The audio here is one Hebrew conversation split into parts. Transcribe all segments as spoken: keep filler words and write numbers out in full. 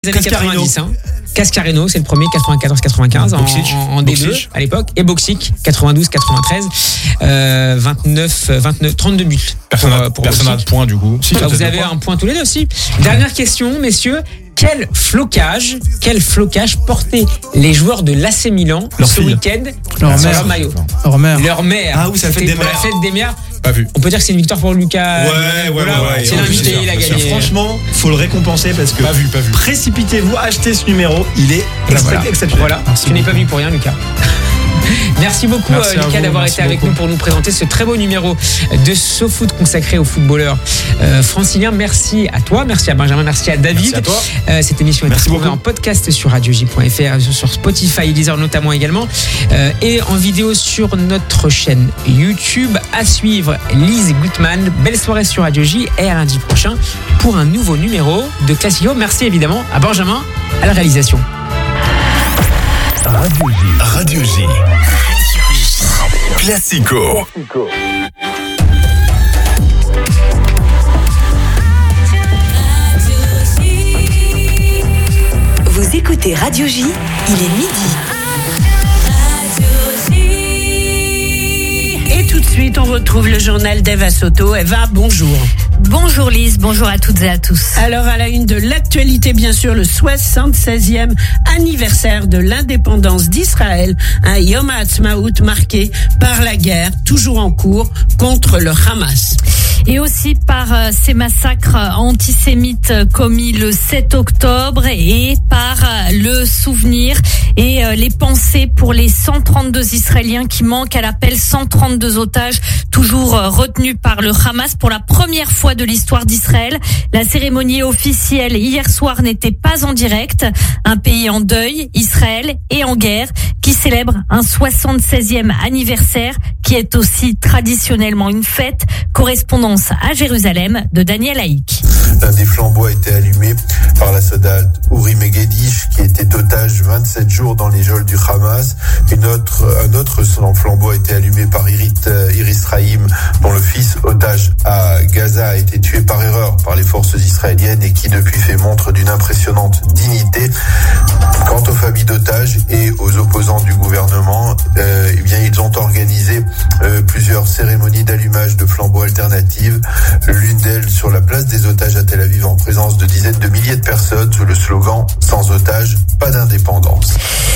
Les années quatre-vingt-dix, hein. Cascareno, c'est le premier, quatre-vingt-quatorze quatre-vingt-quinze, en, en, en D deux à l'époque, et Boxic, quatre-vingt-douze quatre-vingt-treize, euh, vingt-neuf, vingt-neuf, trente-deux buts. Personne n'a de point du coup. Si, ah, vous avez un point tous les deux aussi. Dernière question, messieurs. Quel flocage, quel flocage portaient les joueurs de l'A C Milan leur ce fille. week-end leur sur mère. leur maillot? Leur mère. Leur mère. Ah oui, ça fait des mères. La fête des mères. Pas vu. On peut dire que c'est une victoire pour Lucas. Ouais, ouais, ouais. Voilà, ouais, c'est ouais, l'invité, il a gagné. Franchement, faut le récompenser parce que pas vu, pas vu. Précipitez-vous, achetez ce numéro, il est voilà. exceptionnel. Voilà, tu n'es pas venu pour rien, Lucas. Merci beaucoup, merci Lucas, vous, d'avoir été avec beaucoup. nous pour nous présenter ce très beau numéro de SoFoot consacré aux footballeurs euh, franciliens. Merci à toi, merci à Benjamin, merci à David. Merci à toi. Euh, cette émission est retrouvée en podcast sur radio j point f r, sur Spotify, Deezer notamment également, euh, et en vidéo sur notre chaîne YouTube. À suivre, Lise Gutmann. Belle soirée sur Radio J et à lundi prochain pour un nouveau numéro de Classico. Merci évidemment à Benjamin à la réalisation. Radio J. Radio J. Classico. Classico. Vous écoutez Radio J, il est midi. Et tout de suite, on retrouve le journal d'Eva Soto. Eva, bonjour. Bonjour Lise, bonjour à toutes et à tous. Alors à la une de l'actualité, bien sûr, le soixante-seizième anniversaire de l'indépendance d'Israël, un Yom HaAtzmaut marqué par la guerre toujours en cours contre le Hamas. Et aussi par euh, ces massacres antisémites commis le sept octobre et par euh, le souvenir et euh, les pensées pour les cent trente-deux Israéliens qui manquent à l'appel, cent trente-deux otages toujours euh, retenus par le Hamas pour la première fois de l'histoire d'Israël. La cérémonie officielle hier soir n'était pas en direct. Un pays en deuil, Israël, et en guerre, qui célèbre un soixante-seizième anniversaire qui est aussi traditionnellement une fête. Correspondance à Jérusalem de Daniel Haïk. L'un des flambeaux a été allumé par la soldate Uri Megedish qui était otage vingt-sept jours dans les geôles du Hamas. Une autre, un autre flambeau a été allumé par Irit, Iris Rahim, dont le fils otage à Gaza a été tué par erreur par les forces israéliennes et qui depuis fait montre d'une impressionnante dignité. Quant aux familles d'otages et aux opposants du gouvernement, euh, eh bien ils ont organisé euh, plusieurs cérémonies d'allumage de flambeaux alternatives. L'une d'elles sur la place des otages à Tel Aviv en présence de dizaines de milliers de personnes sous le slogan « Sans otages, pas d'indépendance ».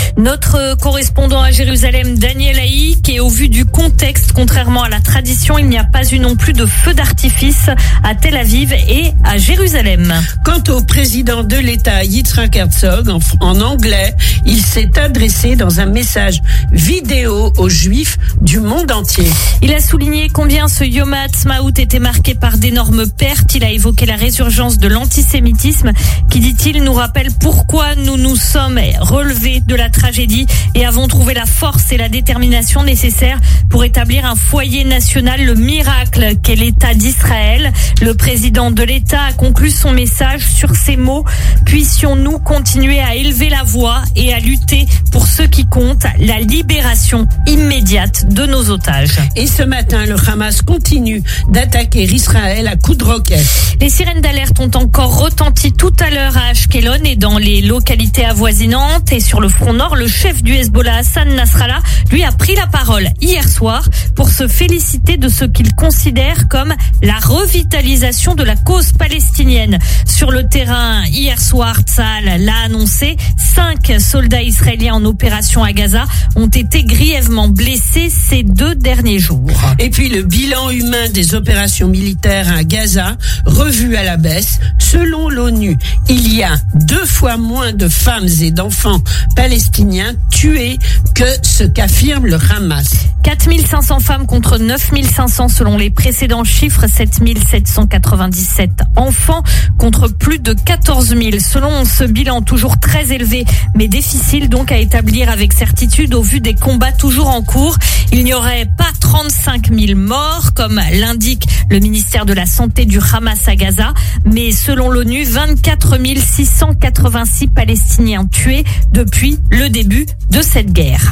Notre correspondant à Jérusalem, Daniel Haïk, et au vu du contexte, contrairement à la tradition, il n'y a pas eu non plus de feu d'artifice à Tel Aviv et à Jérusalem. Quant au président de l'État, Yitzhak Herzog, en, en anglais, il s'est adressé dans un message vidéo aux Juifs du monde entier. Il a souligné combien ce Yom HaAtzmaut était marqué par d'énormes pertes. Il a évoqué la résurgence de l'antisémitisme qui, dit-il, nous rappelle pourquoi nous nous sommes relevés de la tragédie et avons trouvé la force et la détermination nécessaires pour établir un foyer national, le miracle qu'est l'État d'Israël. Le président de l'État a conclu son message sur ces mots: puissions-nous continuer à élever la voix et à lutter pour ce qui compte, la libération immédiate de nos otages. Et ce matin, le Hamas continue d'attaquer Israël à coups de roquettes. Les sirènes d'alerte ont encore retenti tout à l'heure à Ashkelon et dans les localités avoisinantes. Et sur le front nord, le chef du Hezbollah, Hassan Nasrallah, lui a pris la parole hier soir pour se féliciter de ce qu'il considère comme la revitalisation de la cause palestinienne. Sur le terrain, hier soir, Tsahal l'a annoncé, cinq soldats israéliens en opération à Gaza ont été grièvement blessés ces deux derniers jours. Et puis le bilan humain des opérations militaires à Gaza, revu à la baisse. Selon l'ONU, il y a deux fois moins de femmes et d'enfants palestiniens tués que ce qu'affirme le Hamas. quatre mille cinq cents femmes contre neuf mille cinq cents selon les précédents chiffres, sept mille sept cent quatre-vingt-dix-sept enfants contre plus de quatorze mille. Selon ce bilan toujours très élevé mais difficile donc à établir avec certitude au vu des combats toujours en cours, il n'y aurait pas trente-cinq mille morts comme l'indique le ministère de la Santé du Hamas à Gaza, mais selon l'ONU, vingt-quatre mille six cent quatre-vingt-six Palestiniens tués depuis le début de cette guerre.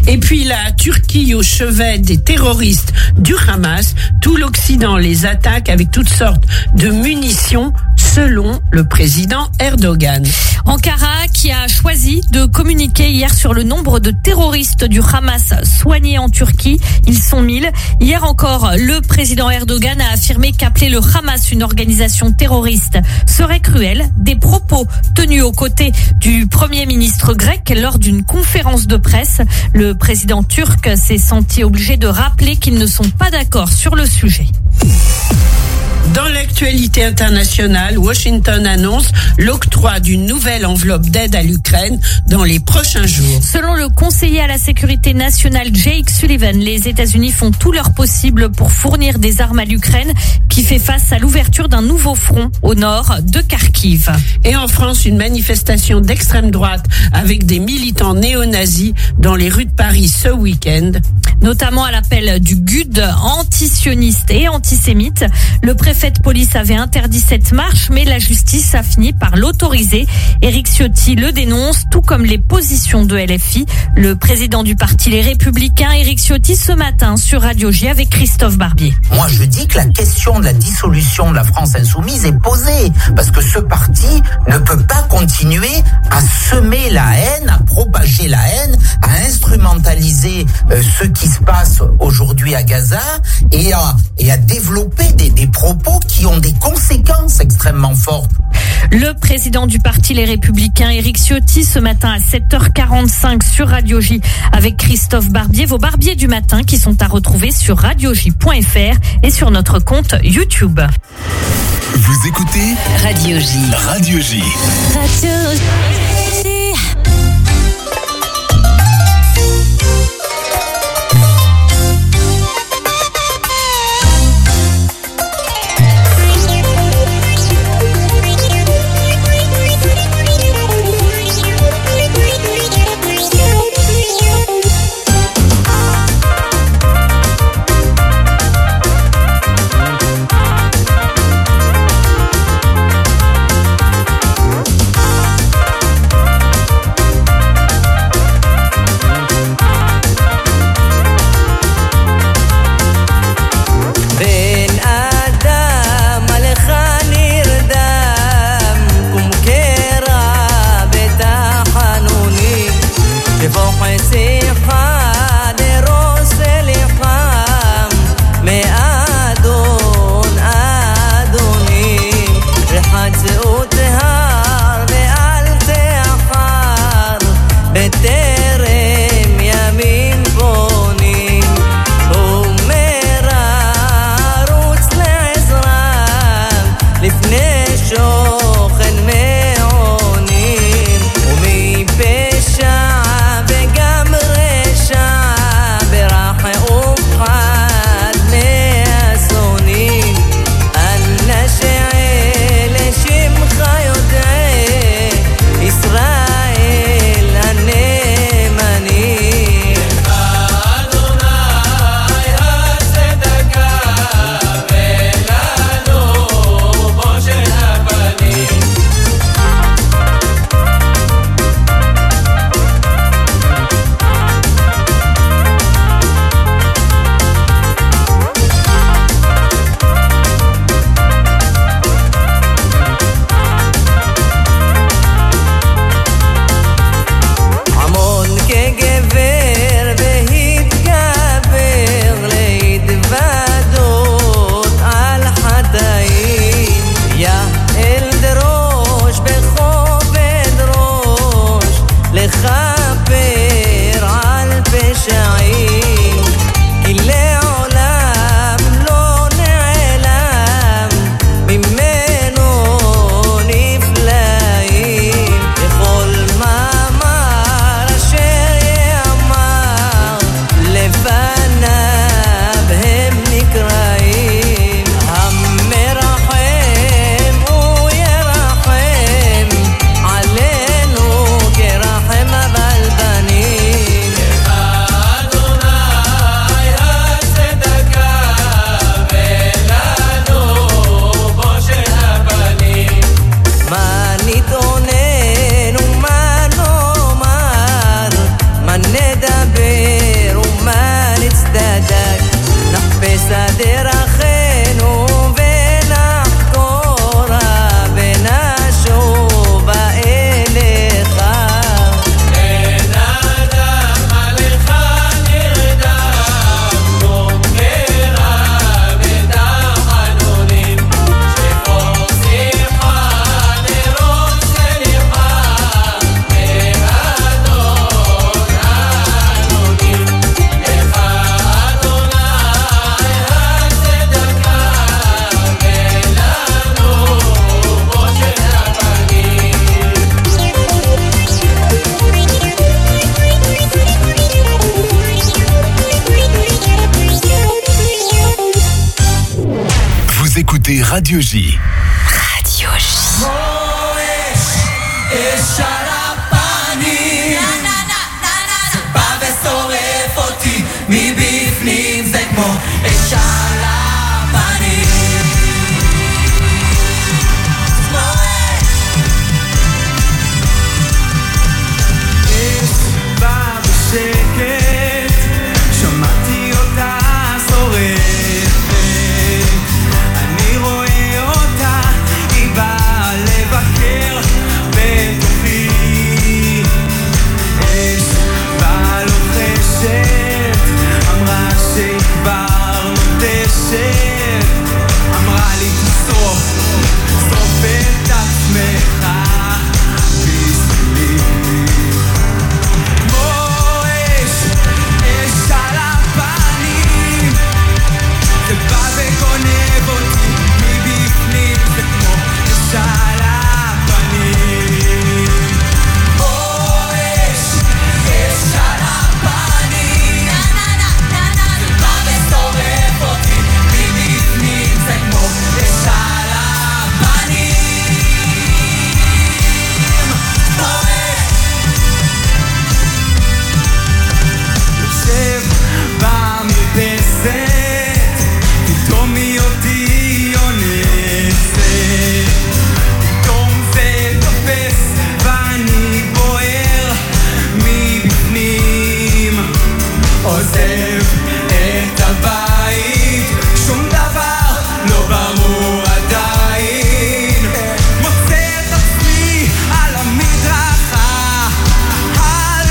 Et puis la Turquie au chevet des terroristes du Hamas. Tout l'Occident les attaque avec toutes sortes de munitions, selon le président Erdogan. Ankara qui a choisi de communiquer hier sur le nombre de terroristes du Hamas soignés en Turquie. Ils sont mille. Hier encore, le président Erdogan a affirmé qu'appeler le Hamas une organisation terroriste serait cruel. Des propos tenus aux côtés du premier ministre grec lors d'une conférence de presse. Le président turc s'est senti obligé de rappeler qu'ils ne sont pas d'accord sur le sujet. Dans l'actualité internationale, Washington annonce l'octroi d'une nouvelle enveloppe d'aide à l'Ukraine dans les prochains jours. Selon le conseiller à la sécurité nationale Jake Sullivan, les États-Unis font tout leur possible pour fournir des armes à l'Ukraine qui fait face à l'ouverture d'un nouveau front au nord de Kharkiv. Et en France, une manifestation d'extrême droite avec des militants néo-nazis dans les rues de Paris ce week-end. Notamment à l'appel du G U D antisioniste et antisémite. Le préfet de police avait interdit cette marche, mais la justice a fini par l'autoriser. Éric Ciotti le dénonce, tout comme les positions de L F I. Le président du parti Les Républicains, Éric Ciotti, ce matin sur Radio J avec Christophe Barbier. Moi, je dis que la question de la dissolution de la France insoumise est posée, parce que ce parti ne peut pas continuer à semer la haine, à propager la haine, à instrumentaliser euh, ce qui se passe aujourd'hui à Gaza et à, et à développer des, des propos qui ont des conséquences extrêmement fortes. Le président du parti Les Républicains, Éric Ciotti, ce matin à sept heures quarante-cinq sur Radio J avec Christophe Barbier. Vos barbiers du matin qui sont à retrouver sur radio j point f r et sur notre compte YouTube. Vous écoutez Radio J. Radio J. Radio J. écoutez Radio J. Radio J. מבפנים זה כמו אש על הפנים, כמו אש בא בשקט, שמעתי אותה שורפת, אני רואה אותה, היא באה לבקר בתוכי, אש באה לוחשת, אמרה שהיא כבר נוטשת, אמרה לי תשרוף, שרוף את עצמך בשבילי, כמו אש, אש על הפנים, זה בא וגונב אותי מבפנים, זה כמו אש על הפנים, כמו אש, אש על הפנים, זה בא ושורף אותי מבפנים, זה כמו אש על הפנים, כמו אש. יושב במרפסת, פתאום היא אותי אונסת, פתאום זה תופס ואני בוער מבפנים, עוזב את הבית, שום דבר לא ברור עדיין, מוצא את עצמי על המדרכה, על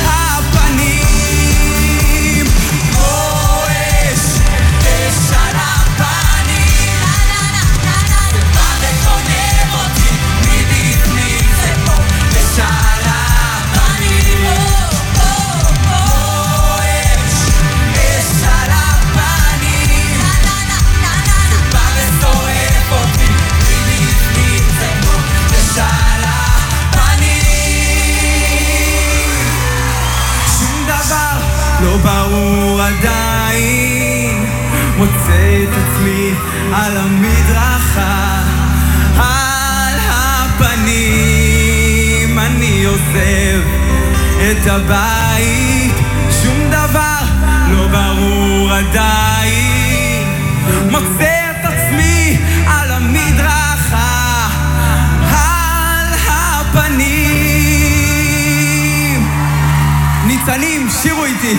הפנים, כמו אש, אש על הפנים, זה בא וגונב אותי מבפנים, זה כמו אש על הפנים, כמו אש, אש על הפנים, זה בא ושורף אותי מבפנים, זה כמו אש על הפנים, שום דבר לא ברור עדיין, מוצא את עצמי על המדרכה, על הפנים, אני עוזב את הבית, שום דבר לא ברור עדיין, מוצא את עצמי על המדרכה, על הפנים, ניצנים, שירו איתי,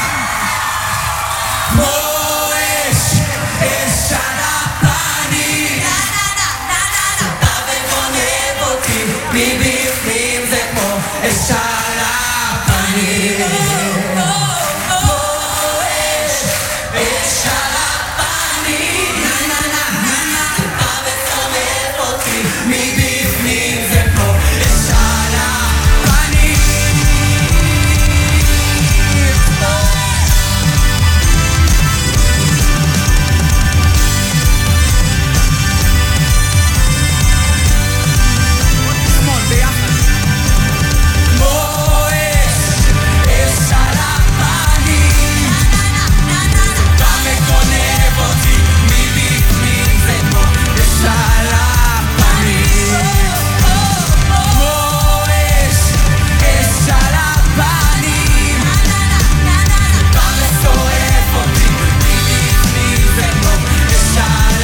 כמו אש, אש על הפנים, זה בא וגונב אותי מבפנים, זה כמו אש על הפנים, כמו אש, אש על הפנים, זה בא ושורף אותי מבפנים, זה כמו אש על הפנים, כמו שמאל ביחד, כמו אש, אש על הפנים, זה בא וגונב אותי מבפנים, זה כמו אש על הפנים, כמו אש, אש על הפנים, זה בא ושורף אותי מבפנים, זה כמו אש על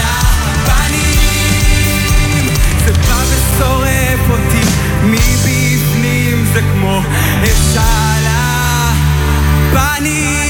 הפנים, זה בא ושורף אותי מבפנים, זה כמו אש על הפנים.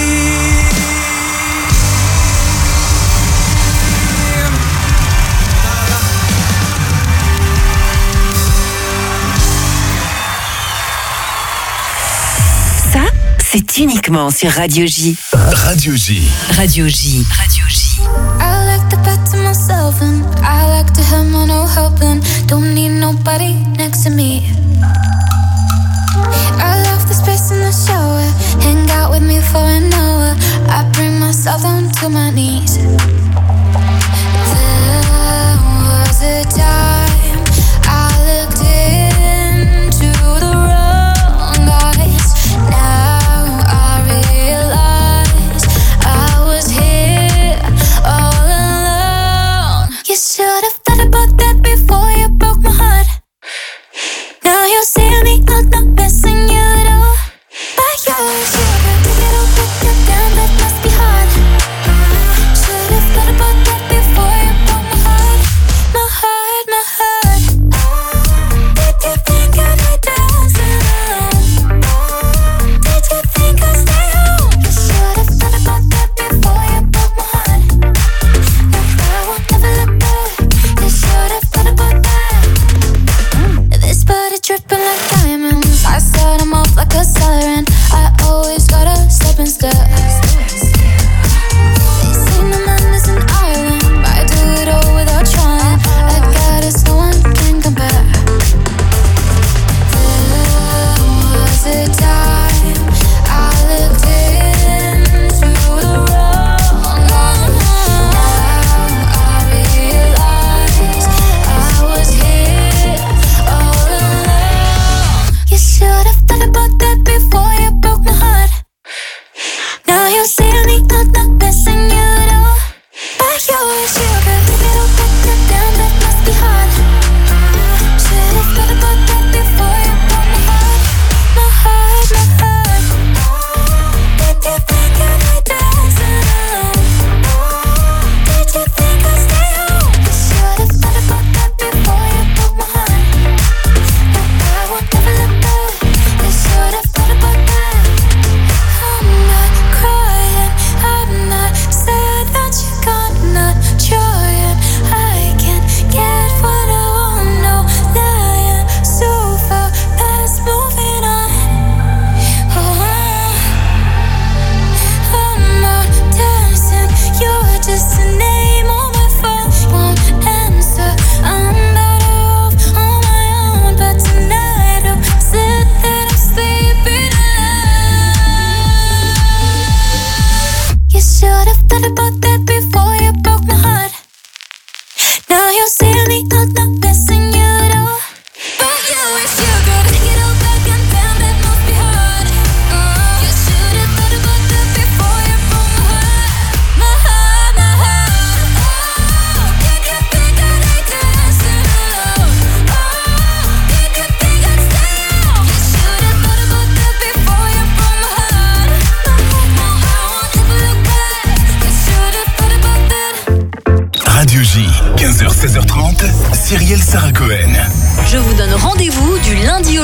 Ça, c'est uniquement sur Radio J. Radio J. Radio J. Radio J. I like the bed to myself and I like to have my no helping. Don't need nobody next to me. I love the space in the shower. Hang out with me for an hour. I bring myself down to my knees. There was a time I looked into the wrong eyes. Now I realize I was here all alone.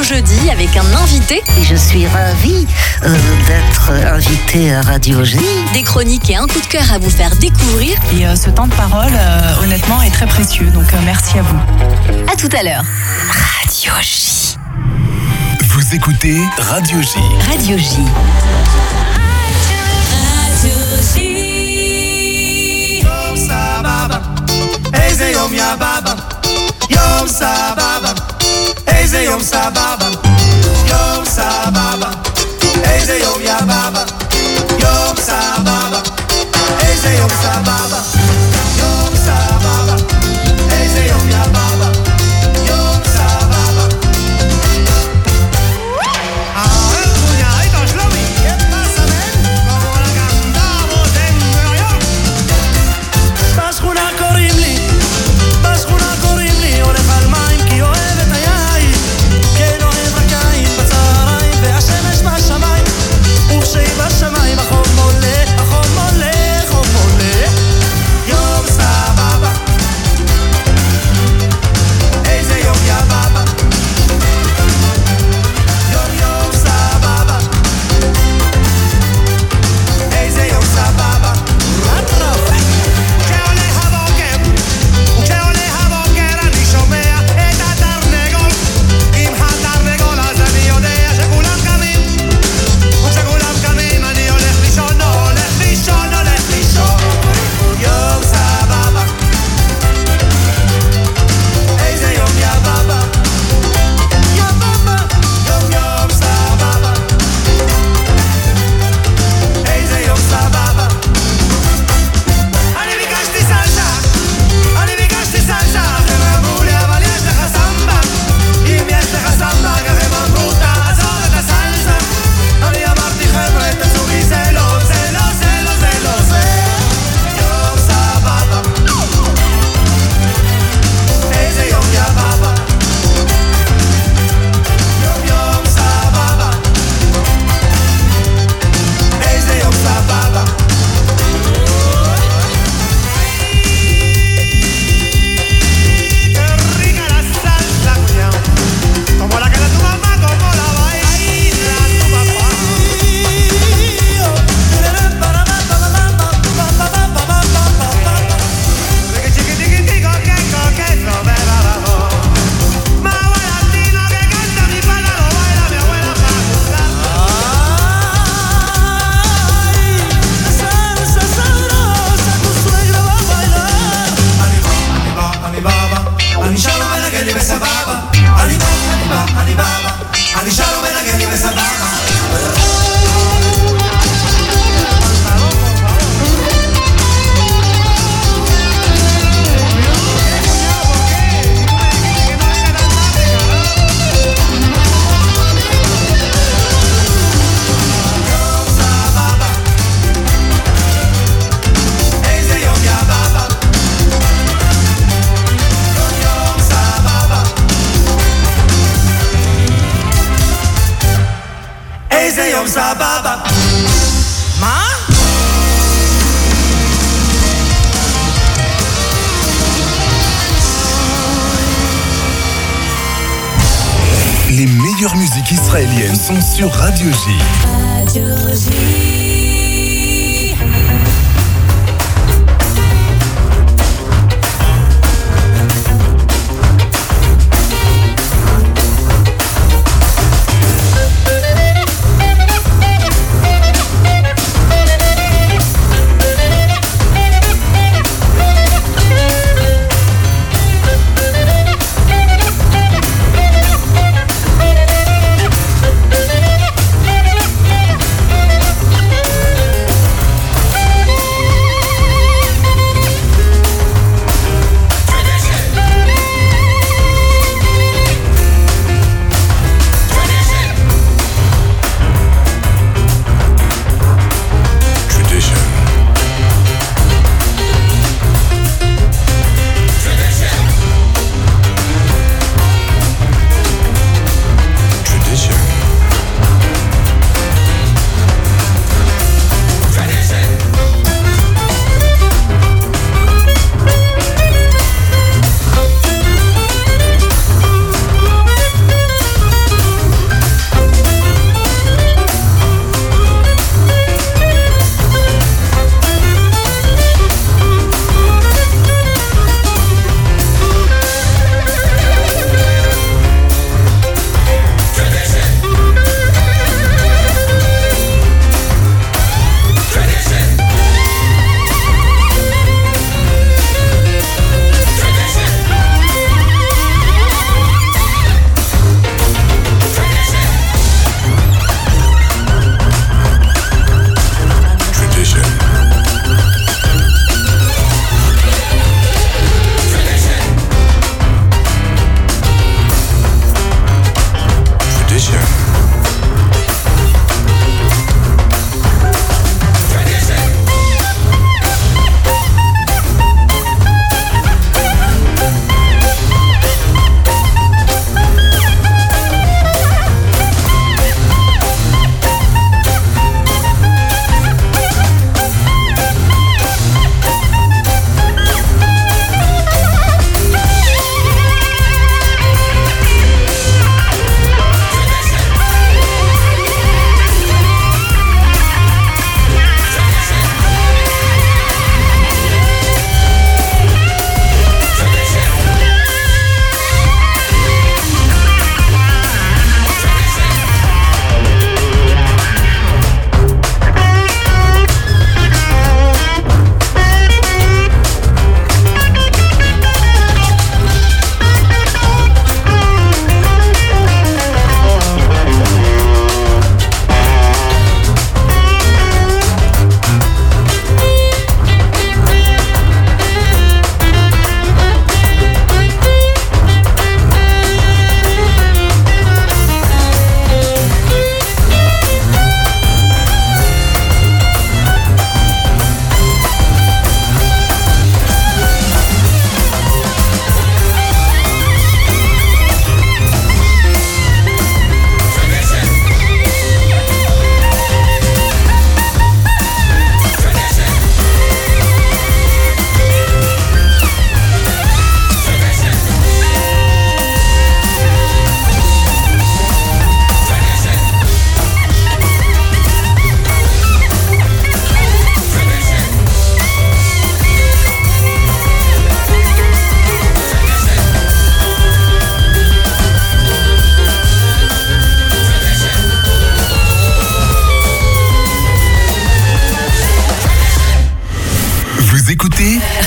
Radio Jeudi avec un invité. Et je suis ravie euh, d'être invitée à Radio J. Des chroniques et un coup de cœur à vous faire découvrir. Et euh, ce temps de parole, euh, honnêtement, est très précieux. Donc euh, merci à vous. À tout à l'heure. Radio J. Vous écoutez Radio J. Radio J. Yom Sababa, Eze Yom Yababa. Yom Sababa, Eze Yom Sababa. Yom Sababa, Eze Yom Yababa. Yom Sababa, Eze Yom Sababa. Yom Sababa, Eze Yom Yababa. Yom Sababa. Ah, el puñadito Shlomi, ¿qué pasa, men? Como la cantamos en Nueva York. בשכונה קוראים לי, בשכונה קוראים לי, הולך על מים כי אוהב את היין, כן אוהב רקיים בצהריים והשמש בשמיים, וכשהיא בשמיים החום עולה, החום עולה, החום עולה. יום סבבה, איזה יום יבבה, יום יום סבבה, איזה יום סבבה. כשעולה הבוקר, כשעולה הבוקר אני שומע את התרנגול, עם התרנגול אז אני יודע שכולם קמים, וכשכולם קמים אני הולך לישון, הולך לישון, הולך לישון. יום סבבה, איזה יום יבבה, יבבה, יום יום סבבה, איזה יום סבבה. אני ביקשתי סלסה, אני ביקשתי סלסה, חבר'ה אמרו לי אבל יש לך סמבה, אם יש לך סמבה כך הם אמרו תעזוב את הסלסה. אני אמרתי חבר'ה תעשו לי זה לא, זה לא, זה לא, זה לא זה. יום סבבה, איזה יום יבבה, יום יום סבבה, איזה יום סבבה. Qué rica la salsa, cuñao. Como la que da tu mamá, como la baila tu papá. Que chiquitiquitico, que coqueto, me va abajo. Más latino que canta mi pala, lo baila mi abuela pa' jugar. Ay, salsa sabrosa, tu suegra va a bailar. Anibaba, Anibaba, Anishalo mena que ni besa baba. Anibaba, Anibaba, Anibaba, Anishalo mena que ni besa baba. Yom Sababa, Eze Yom Yababa. Yom Sababa, Eze Yom Sababa. מה? Les meilleures musiques israéliennes sont sur Radio J.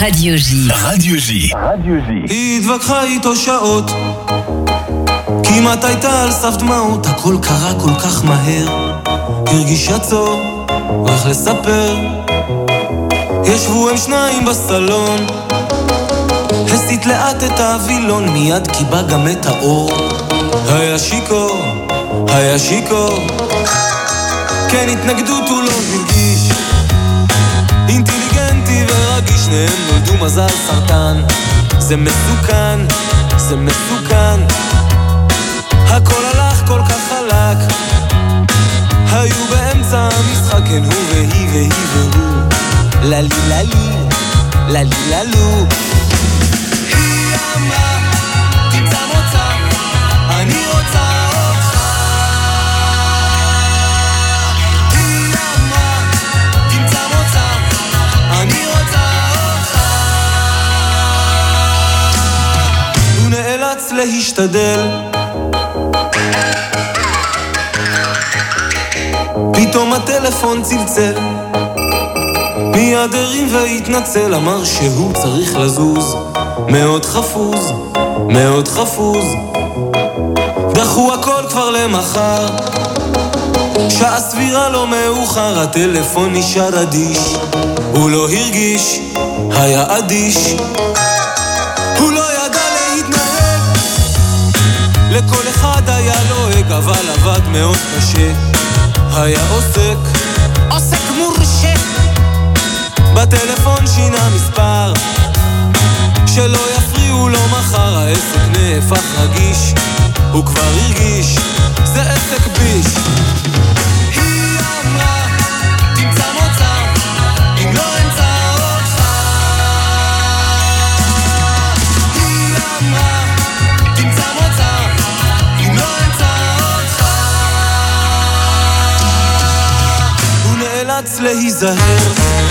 Radio J. Radio J. Radio J. היא התווכחה איתו שעות, כמעט הייתה על סף דמעות, הכל קרה כל כך מהר, הרגישה צור, איך לספר. ישבו הם שניים בסלון, הסיט לאט את האבילון, מיד קיבה גם את האור. היה שיקור, היה שיקור, כן התנגדות הוא לא הרגיש, אינטליגנטי ורגיש, שניהם נולדו מזל סרטן. זה מסוכן, זה מסוכן, הכל הלך כל כך חלק, היו באמצע המשחק, כן הוא והיא והיא והוא, ללי ללי, ללי ללו. היא אמרה, תמצא מוצא, אני רוצה אותך. היא אמרה, תמצא מוצא, אני רוצה אותך. הוא נאלץ להשתדל, פתאום הטלפון צלצל, מיד הרים והתנצל, אמר שהוא צריך לזוז, מאוד חפוז, מאוד חפוז. דחו הכל כבר למחר, שעה סבירה לא מאוחר, הטלפון נשאר אדיש, הוא לא הרגיש, היה אדיש, הוא לא ידע להתנהג, לכל אחד היה לועג, אבל עבד מאוד קשה, היה עוסק, עוסק מורשה, בטלפון שינה מספר, שלא יפריעו לו מחר, העסק נהפך רגיש, הוא כבר הרגיש, זה עסק ביש. היא אמרה, תמצא מוצא, אם לא אמצא אותך. היא אמרה, תמצא מוצא, אם לא אמצא אותך. הוא נאלץ להיזהר,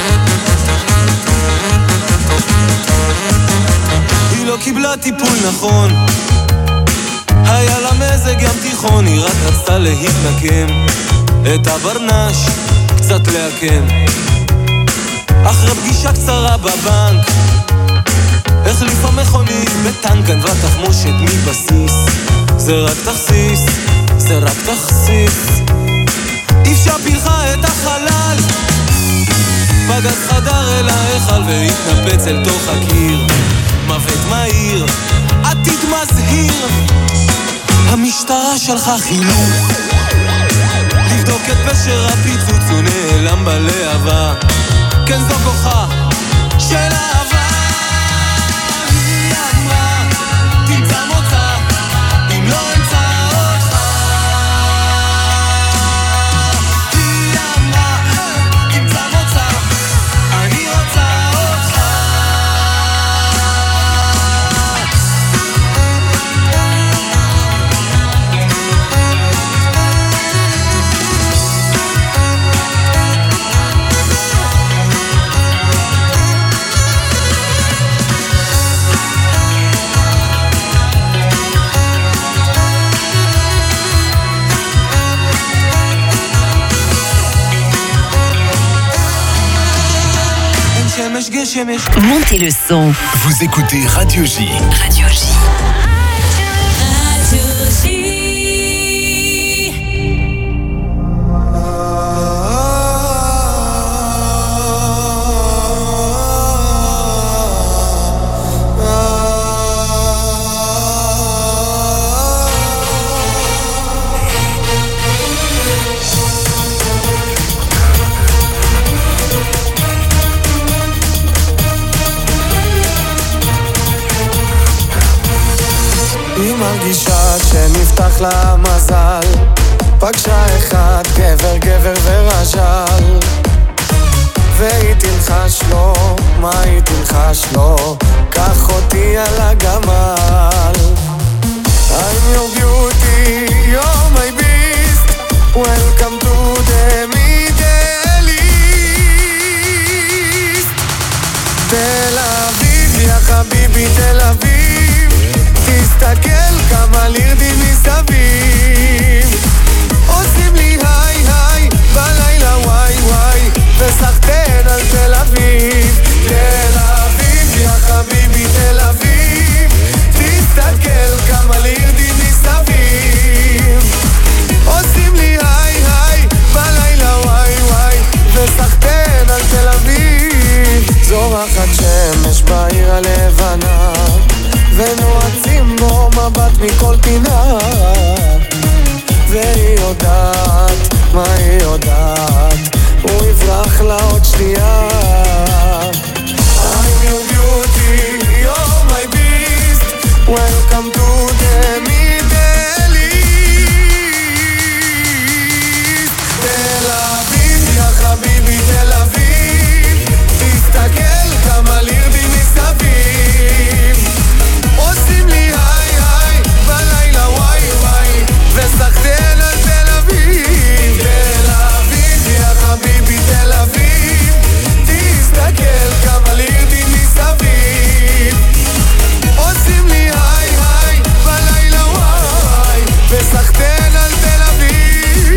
היא לא קיבלה טיפול נכון, היה לה מזג ים תיכון, היא רק רצתה להתנקם, את הברנש קצת להקם. אחרי פגישה קצרה בבנק, החליפה מכונית בטנק, גנבה תחמושת מבסיס, זה רק תכסיס, זה רק תכסיס. אפשר פילחה את החלל, פגז חדר אל ההיכל והתנפץ אל תוך הקיר, מוות מהיר, עתיד מזהיר. המשטרה שלחה חילוק לבדוק את פשר הפיצוץ, הוא נעלם בלהבה, כן זו כוחה של אהבה. היא אמרה, תמצא מוצא, אם לא אמצא אותך. היא אמרה, תמצא מוצא, אני רוצה אותך. Montez le son. Vous écoutez Radio J. Radio J. Radio J. היא מרגישה שנפתח לה מזל, פגשה אחד גבר גבר ורשל, והיא תלחש לו, מה היא תלחש לו, קח אותי על הגמל. I'm your beauty, you're my beast, welcome to the Middle East. תל אביב, יא חביבי תל אביב, תסתכל כמה לירדים מסביב, עושים לי היי היי בלילה וואי וואי, וסחטן על תל אביב. תל אביב יודעת, מה היא יודעת, הוא יברח לה עוד שנייה. I'm your beauty, you're my beast, welcome to the Middle East. תל אביב, יא חביבי תל אביב, תסתכל כמה לירדים מסביב, עושים לי היי היי בלילה וואי וואי, וסחטן על תל אביב. תל אביב, יא חביבי תל אביב, תסתכל כמה לירדים מסביב, עושים לי היי היי בלילה וואי, וסחטן על תל אביב.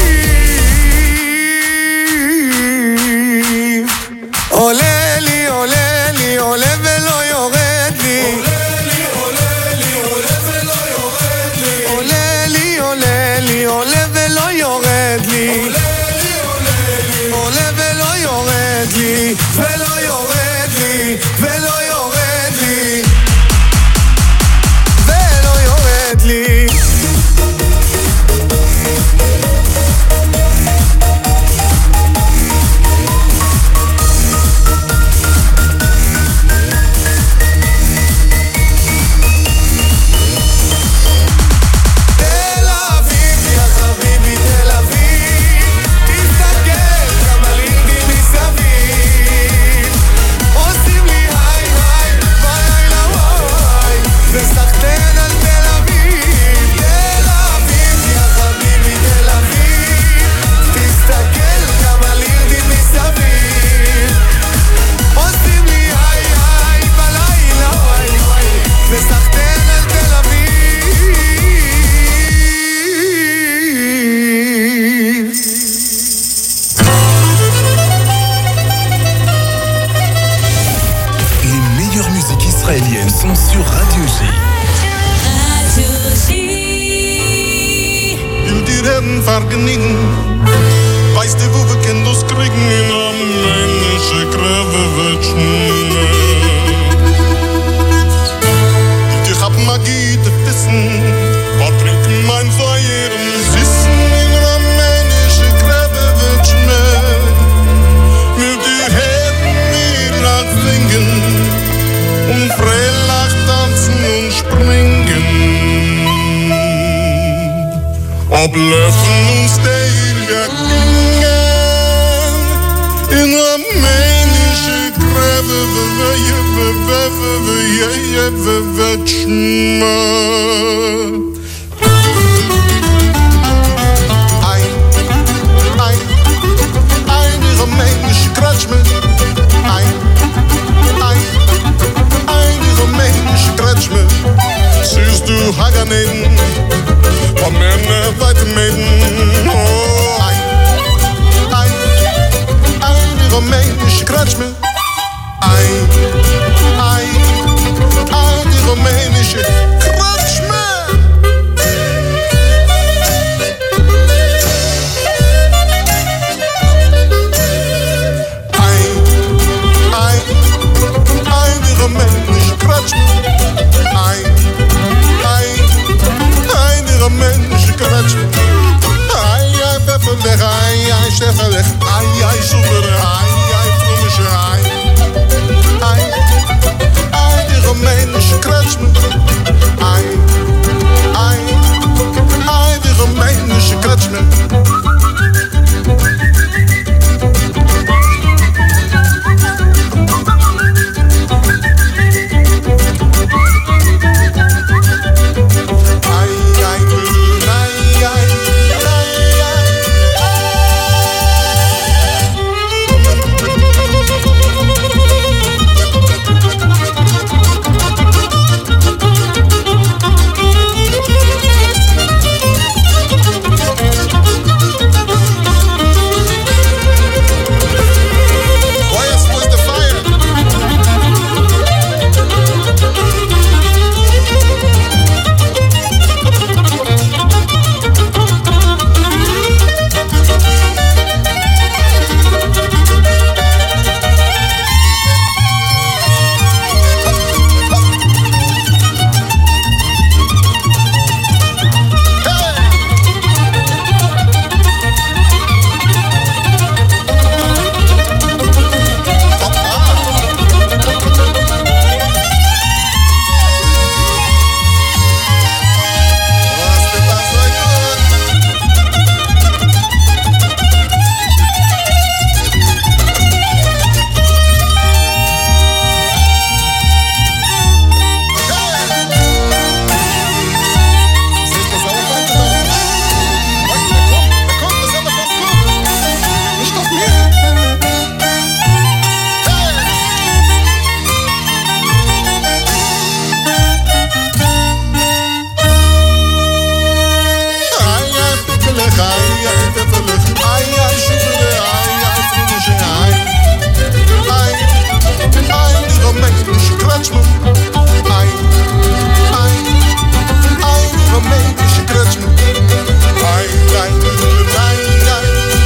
עולה לי עולה לי עולה ולא יורד לי, עולה לי עולה ולא יורד לי, עולה לי עולה לי עולה ולא יורד לי, עולה ולא יורד לי, ולא יורד לי, ולא יורד לי, ולא יורד לי. תל אביב, יא חביבי תל אביב, תסתכל כמה לירדים מסביב, עושים לי היי היי בלילה וואי, וסחטן על תל אביב. תל אביב, יא חביבי תל אביב, תסתכל כמה לירדים מסביב, עושים לי היי היי בלילה וואי וואי, וסחטן על תל אביב. Les meilleures musiques israéliennes sont sur Radio J. Will dir haben vergnügen, weißt du, wo wir Kindos kriegen, in am männliche Gräbe wird schnell. Ich hab Magie, das Wissen, was trinken mein Feuer und Sissen, in am männliche Gräbe wird schnell. Will dir haben mir lang singen, und Freilach tanzen und springen. Ob Löffen und Steiger klingen, in armenische Gräbe, wehe, wehe, wehe, wehe, wehe, schma. Ein, ein, ein, die rumänische Kretschme. Ein, ein, ein, die rumänische Kretschme. Siehst du Haganen, von Männer weite Mäden. Oh, ein, ein, ein, die rumänische Kretschme. Ein, ein, ein, die rumänische Kretschme. Ai, ai, tefelig, ai, ai, shuvere, ai, ai, frinische, ai. Ai, ai, die Rumänische Kretschmer. Ai, ai, ai, die Rumänische Kretschmer. Ai, ai, ai, ai.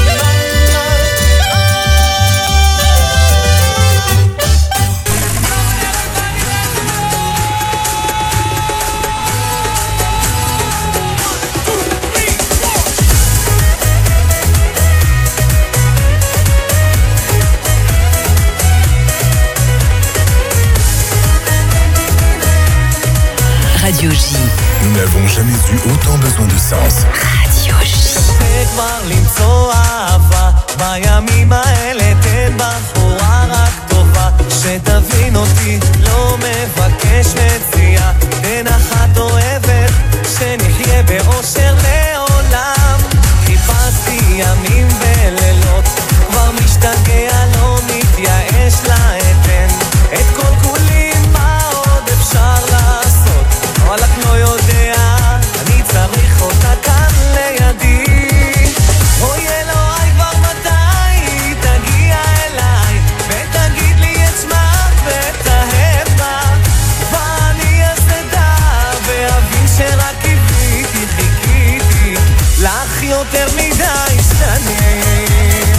Radio J. Nous n'avons jamais eu autant besoin de sens. Radio J. זה כבר למצוא אהבה בימים האלה, תן בחורה רק טובה שתבין אותי, לא מבקש מציאה, תן אחת אוהבת שנחיה באושר לעולם. חיפשתי ימים ולילות, כבר משתגע, לא מתייאש לאתן את כל כולי, מה עוד אפשר לעשות? וואלק לא יודע, אני צריך אותה כאן לידי. אוי אלוהי, כבר מתי תגיע אליי ותגיד לי את שמה ותאהב בה, ואני אסדה ואבין שרק קיוויתי, חיכיתי לך יותר מדי שנים.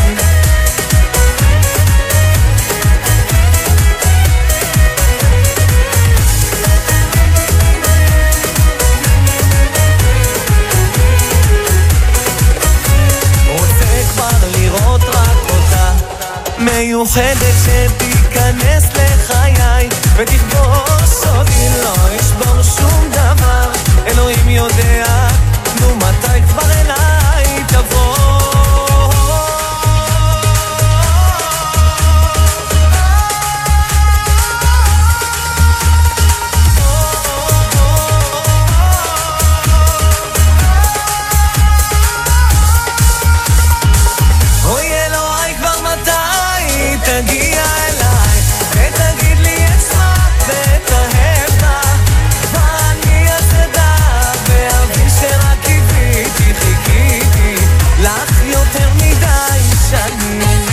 מיוחדת שתיכנס לחיי ותכבוש אותי, לא אשבור שום דבר, אלוהים יודע, נו מתי כבר אליי תבוא. תגיע אליי ותגיד לי את שמה ותאהב בה, ואני אסדה ואבין שרק קיוויתי, חיכיתי לך יותר מדי שנים.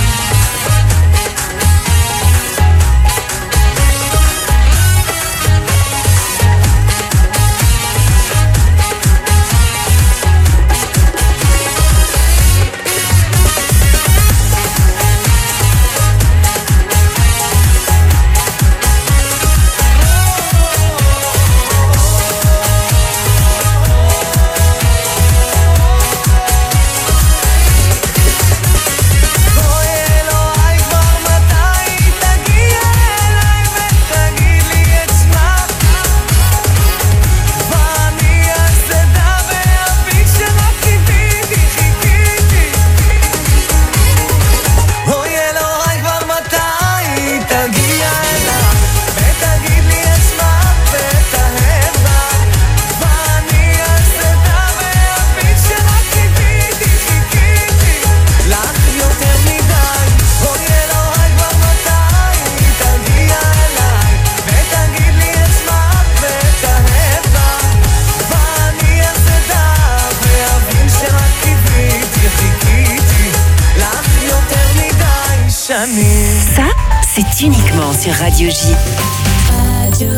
Ça, c'est uniquement sur Radio J. Radio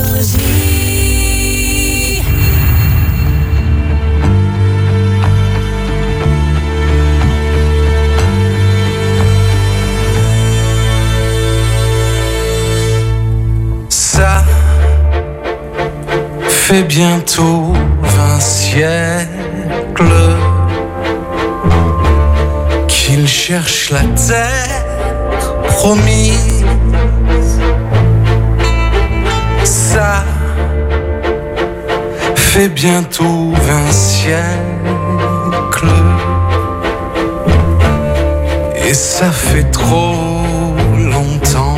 J. Ça fait bientôt vingt siècles qu'il cherche la terre promise. Ça fait bientôt vingt siècles et ça fait trop longtemps.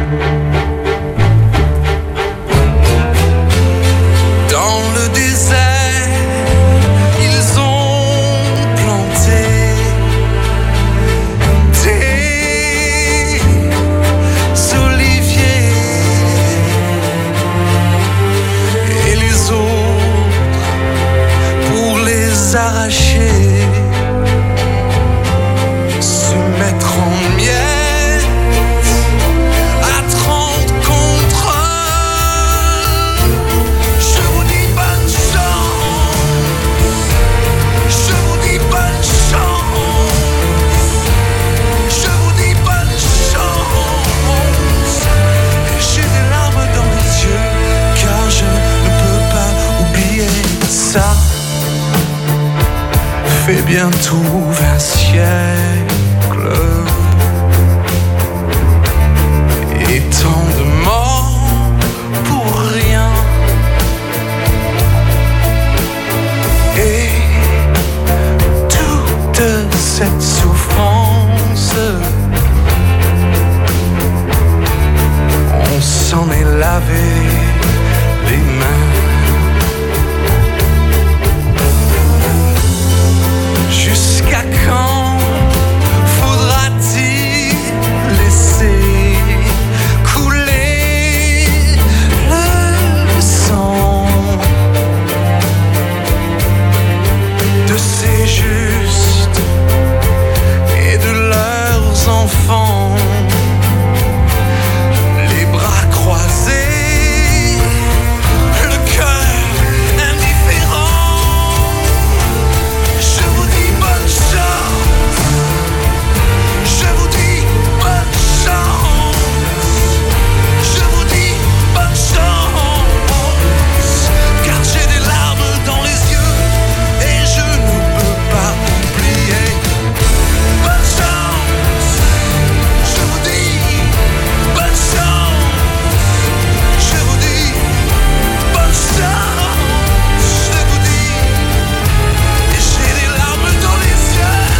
Dans le désert, ils ont planté des oliviers et les autres, pour les arracher, bientôt vingt siècles et tant de morts pour rien. Et toute cette souffrance, on s'en est lavé les mains. Jusqu'à quand faudra-t-il laisser couler le sang de ces justes et de leurs enfants, les bras croisés, le cœur indifférent? Je vous dis bonne chance, je vous dis bonne chance, je vous dis bonne chance, car j'ai des larmes dans les yeux et je ne peux pas oublier. Bonne chance, je vous dis bonne chance, je vous dis bonne chance, je vous dis, et j'ai des larmes dans les yeux.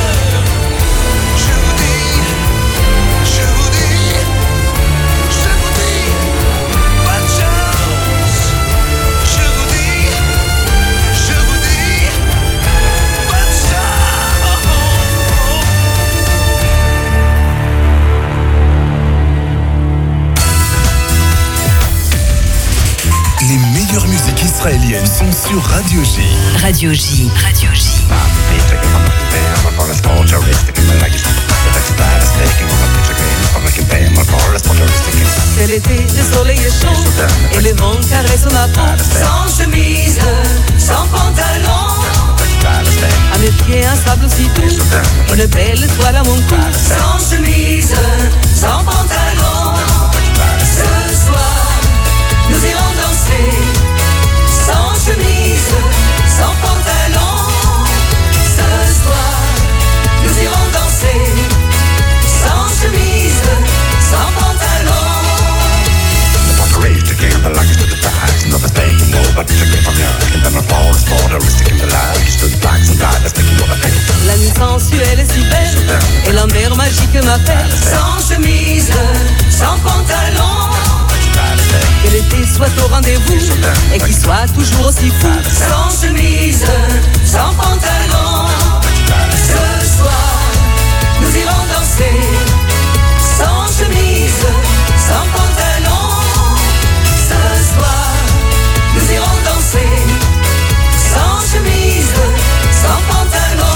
Je vous dis, je vous dis, je vous dis bonne chance, je vous dis, je vous dis bonne chance. Les meilleures musiques israéliennes sont sur Radio J. Radio J. Radio J. C'est l'été, le soleil est chaud et le vent caresse ma peau. Sans chemise, sans pantalon, à mes pieds un sable si doux, une belle toile à mon cou. Sans chemise, sans pantalon, ce soir nous irons danser. Sans chemise, sans pantalon, ce soir nous irons danser. Sans chemise, sans pantalon. La nuit sensuelle est si belle et la mer magique m'appelle. Sans chemise, sans pantalon, que l'été soit au rendez-vous et qu'il soit toujours aussi fou. Sans chemise, sans pantalon, ce soir nous irons danser. Sans chemise, sans pantalon, ce soir nous irons danser. Sans chemise, sans pantalon.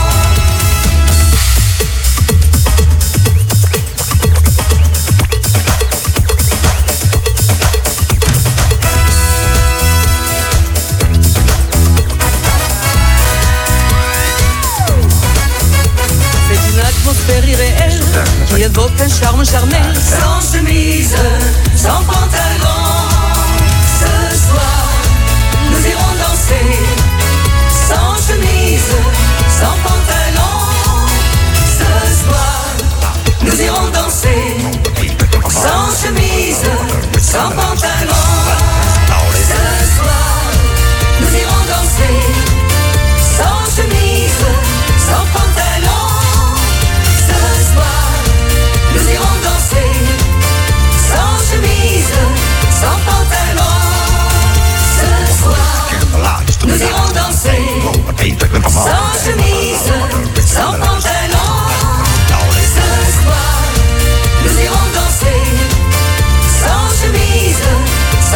Atmosphère irréelle qui évoque un charme charnel. Sans chemise, sans pantalon, ce soir nous irons danser. Sans chemise, sans pantalon, ce soir nous irons danser. Sans chemise, sans pantalon, ce soir nous irons danser. Sans chemise, sans pantalon, ce soir nous irons danser. Sans chemise, sans pantalon, ce soir nous irons danser. Sans chemise, sans pantalon, ce soir nous irons danser. Sans chemise,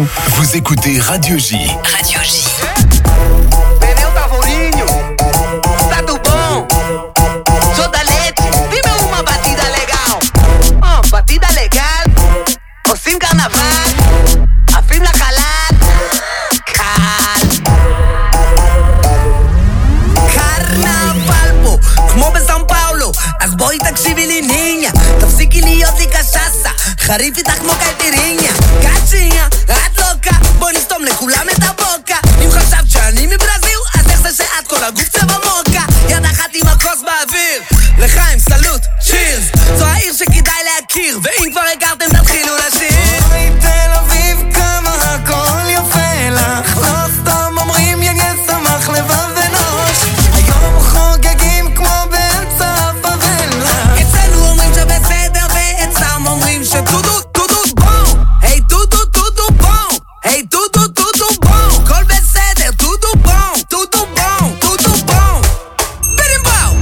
Show. Vous écoutez Radio J. Radio J. Meu favorinho, tá do bom? Sou da Leite, dime uma batida legal. Oh, batida legal, עושים קרנבל, עפים לחלל, קל. קרנבל פה, כמו בסאו פאולו, אז בואי תקשיבי לי ניניה, תפסיקי להיות לי קשסה, חריף איתך כמו קייטריניה, קצ'יניה, את לוקה, בואי נסתום לכולם את הבוקה, אם חשבת שאני מברזיל, אז איך זה שאת כל הגוף צבע מוקה, יד אחת עם הכוס באוויר, לחיים סלוט, צ'ירס, זו העיר שכדאי להכיר, ואם כבר הכרתם תתחילו לשיר. אוי תל אביב כמה הכל יפה לך, לא סתם אומרים ין ישמח לבב ונוש, היום חוגגים כמו באמצע הפאבלה, אצלנו אומרים שבסדר ואצלם אומרים שטודו טודו בום, היי טודו טודו בום, היי טודו טודו בום, כל בסדר טודו בום, טודו בום, טודו בום, בירים בום.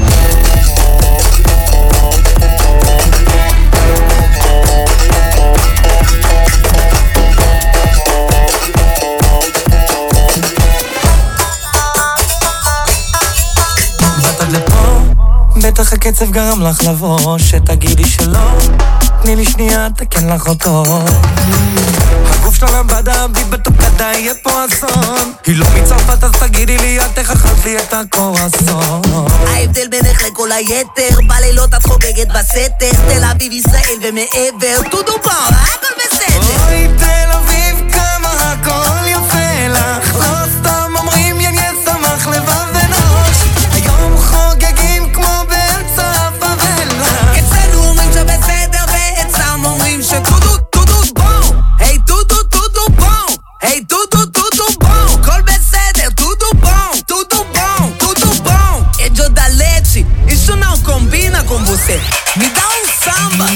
באת עד לפה, בטח הקצב גרם לך לבוא, שתגידי שלא, תני לי שנייה, תקן לך אותו. הגוף שלה למבדה, בי בתוקדה, יהיה פה אסון. היא לא מצרפת, אז תגידי לי, אל תכחת לי את הקורסון. ההבדל בינך לכל היתר, בלילות את חוגגת בסתר, תל אביב ישראל ומעבר, טודו בום, הכל בסדר. אוי תל אביב כמה הכל יפה לך, לא סתם אומרים ין ישמח לבב ונוש, היום חוגגים כמו באמצע הפאבלה, אצלנו אומרים שבסדר ואצלם אומרים שטודו טודו בום, היי טודו טודו בום, היי טודו טודו בום, כל בסדר טודו bom, tudo bom, tudo bom. É de da leite, isso não combina com você. Me dá um samba.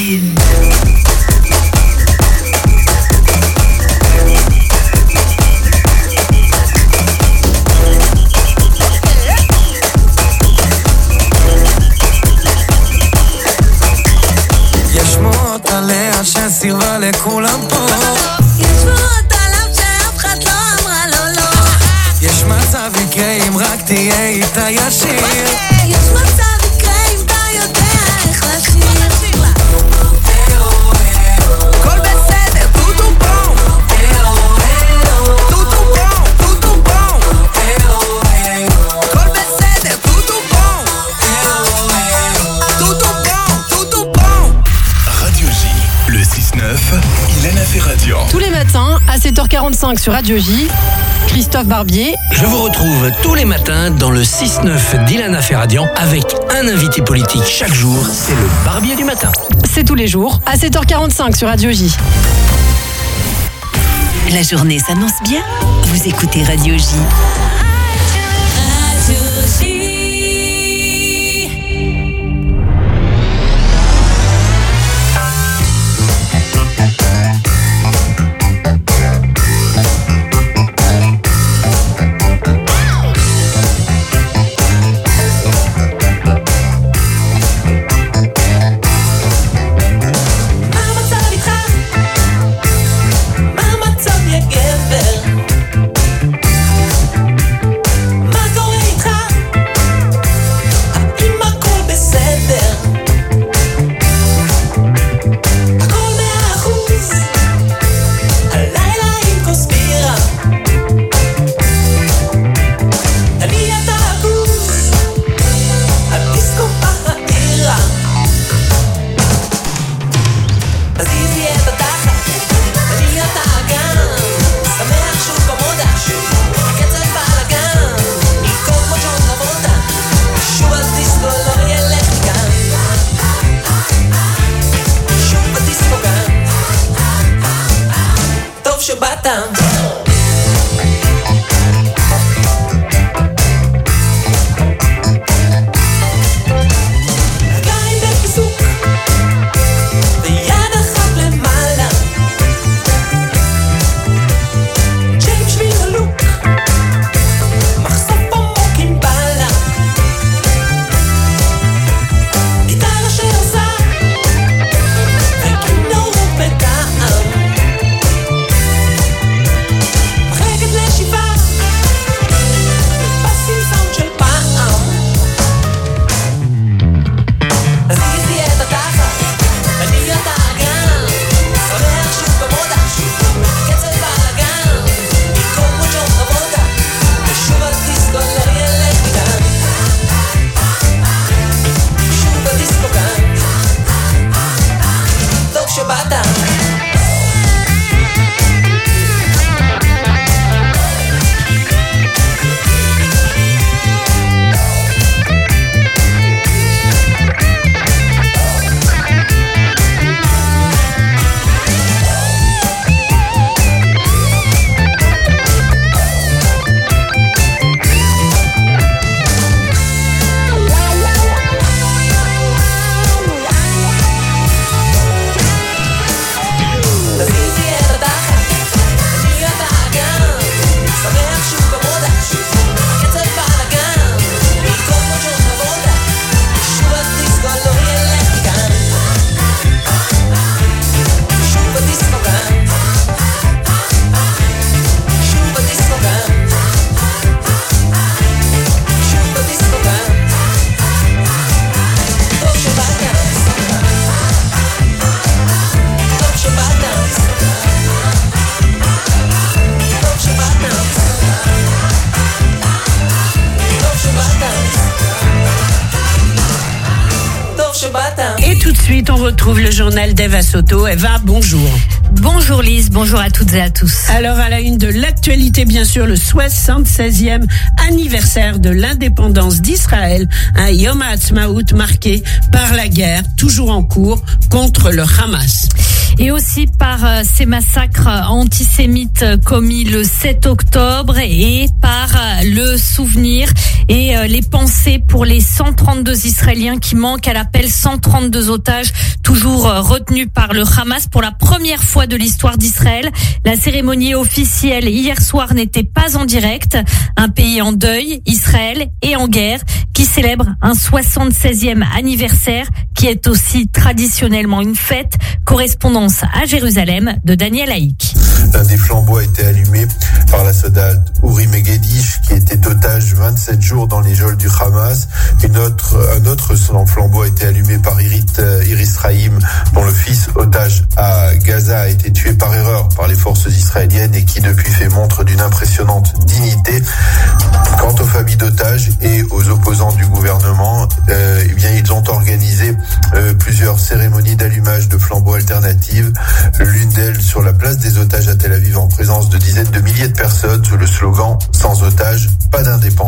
עליה שסירבה לכולם פה, יש שמועות עליו שאף אחד לא אמרה לו לא, יש מצב יקרה אם רק תהיה איתה ישיר, יש מצב יקרה אם אתה יודע איך לשיר, כל בסדר, טודו בום, טודו בום, טודו בום, כל בסדר, טודו בום, טודו בום, טודו בום. Radio J, le six neuf, Ilana Ferradian. Tous les matins, à sept heures quarante-cinq sur Radio J, Christophe Barbier. Je vous retrouve tous les matins dans le six neuf d'Ilana Ferradian avec un invité politique chaque jour. C'est le Barbier du matin. C'est tous les jours, à sept heures quarante-cinq sur Radio J. La journée s'annonce bien. Vous écoutez Radio J. Radio J. suite, on retrouve le journal d'Eva Soto. Eva, bonjour. Bonjour Lise, bonjour à toutes et à tous. Alors à la une de l'actualité, bien sûr, le soixante-seizième anniversaire de l'indépendance d'Israël, un Yom HaAtzmaut marqué par la guerre toujours en cours contre le Hamas. Et aussi par euh, ces massacres antisémites commis le sept octobre et par euh, le souvenir et euh, les pensées pour les cent trente-deux Israéliens qui manquent à l'appel, cent trente-deux otages toujours euh, retenus par le Hamas pour la première fois de l'histoire d'Israël. La cérémonie officielle hier soir n'était pas en direct. Un pays en deuil, Israël, et en guerre, qui célèbre un soixante-seizième anniversaire qui est aussi traditionnellement une fête. Correspondance à Jérusalem de Daniel Haïk. L'un des flambeaux a été allumé par la soldate Uri Megedish, qui était otage vingt-sept jours dans les geôles du Hamas. Une autre, un autre flambeau a été allumé par Irit, Iris Rahim, dont le fils otage à Gaza a été tué par erreur par les forces israéliennes et qui depuis fait montre d'une impressionnante dignité. Quant aux familles d'otages et aux opposants du gouvernement, euh, eh bien ils ont organisé euh, plusieurs cérémonies d'allumage de flambeaux alternatives. L'une d'elles sur la place des otages à Tel Aviv en présence de dizaines de milliers de personnes sous le slogan « Sans otages, pas d'indépendance ».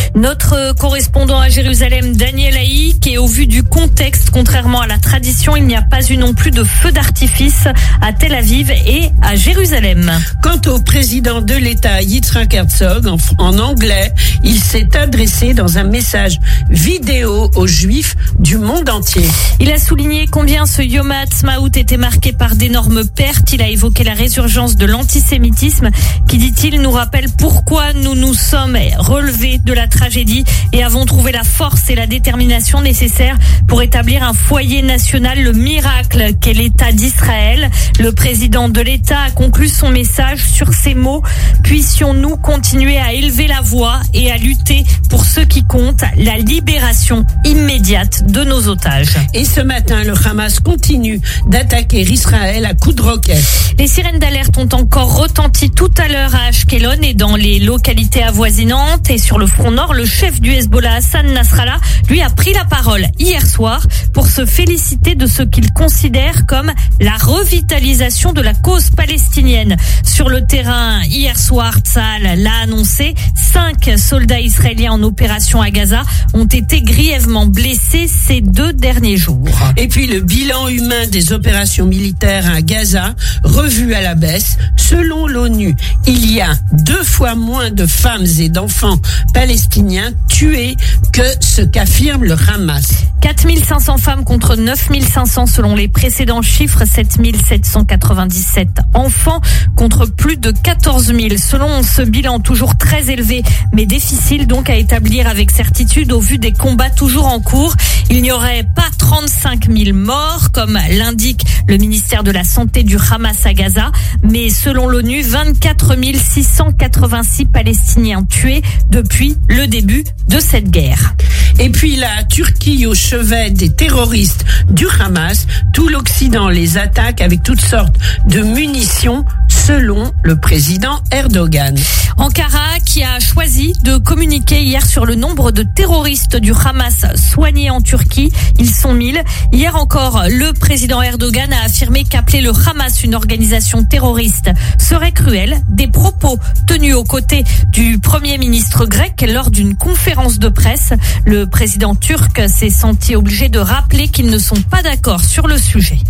Notre correspondant à Jérusalem, Daniel Haïk, et au vu du contexte, contrairement à la tradition, il n'y a pas eu non plus de feu d'artifice à Tel Aviv et à Jérusalem. Quant au président de l'État, Yitzhak Herzog, en, en anglais, il s'est adressé dans un message vidéo aux Juifs du monde entier. Il a souligné combien ce Yom HaAtzmaut était marqué par d'énormes pertes. Il a évoqué la résurgence de l'antisémitisme qui, dit-il, nous rappelle pourquoi nous nous sommes relevés de la tragédie et avons trouvé la force et la détermination nécessaires pour établir un foyer national, le miracle qu'est l'État d'Israël. Le président de l'État a conclu son message sur ces mots: puissions-nous continuer à élever la voix et à lutter pour ce qui compte, la libération immédiate de nos otages. Et ce matin, le Hamas continue d'attaquer Israël à coups de roquettes. Les sirènes d'alerte ont encore retenti tout à l'heure à Ashkelon et dans les localités avoisinantes. Et sur le front nord, le chef du Hezbollah, Hassan Nasrallah, lui a pris la parole hier soir pour se féliciter de ce qu'il considère comme la revitalisation de la cause palestinienne. Sur le terrain, hier soir, Tsahal l'a annoncé, cinq soldats israéliens en opération à Gaza ont été grièvement blessés ces deux derniers jours. Et puis le bilan humain des opérations militaires à Gaza, revu à la baisse. Selon l'ONU, il y a deux fois moins de femmes et d'enfants palestiniens tués que ce qu'affirme le Hamas. quatre mille cinq cents femmes contre neuf mille cinq cents selon les précédents chiffres, sept mille sept cent quatre-vingt-dix-sept enfants contre plus de quatorze mille. Selon ce bilan toujours très élevé mais difficile donc à établir avec certitude au vu des combats toujours en cours, il n'y aurait pas trente-cinq mille morts comme l'indique le ministère de la Santé du Hamas à Gaza, mais selon l'ONU, vingt-quatre mille six cent quatre-vingt-six Palestiniens tués depuis le début de cette guerre. Et puis la Turquie au chevet des terroristes du Hamas, tout l'Occident les attaque avec toutes sortes de munitions selon le président Erdogan. Ankara qui a choisi de communiquer hier sur le nombre de terroristes du Hamas soignés en Turquie. Ils sont mille. Hier encore, le président Erdogan a affirmé qu'appeler le Hamas une organisation terroriste serait cruel. Des propos tenus aux côtés du premier ministre grec lors d'une conférence de presse. Le président turc s'est senti obligé de rappeler qu'ils ne sont pas d'accord sur le sujet.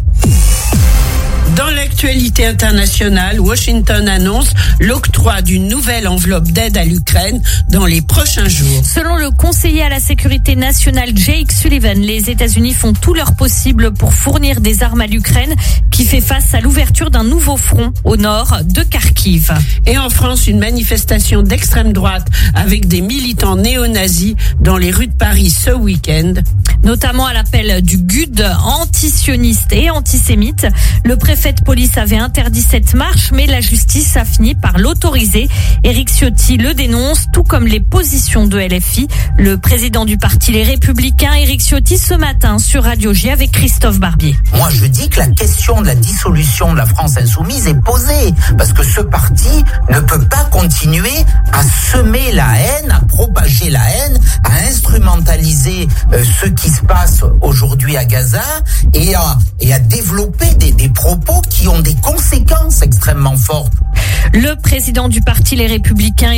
Dans l'actualité internationale, Washington annonce l'octroi d'une nouvelle enveloppe d'aide à l'Ukraine dans les prochains jours. Selon le conseiller à la sécurité nationale Jake Sullivan, les États-Unis font tout leur possible pour fournir des armes à l'Ukraine qui fait face à l'ouverture d'un nouveau front au nord de Kharkiv. Et en France, une manifestation d'extrême droite avec des militants néo-nazis dans les rues de Paris ce week-end. Notamment à l'appel du G U D antisioniste et antisémite. Le préfet de police avait interdit cette marche, mais la justice a fini par l'autoriser. Éric Ciotti le dénonce, tout comme les positions de L F I. Le président du parti Les Républicains, Éric Ciotti, ce matin sur Radio J avec Christophe Barbier. Moi, je dis que la question de la dissolution de la France insoumise est posée, parce que ce parti ne peut pas continuer à semer la haine, à propager la haine, à instrumenter instrumentaliser euh, ce qui se passe aujourd'hui à Gaza et à, et à développer des, des propos qui ont des conséquences extrêmement fortes. Le président du parti Les Républicains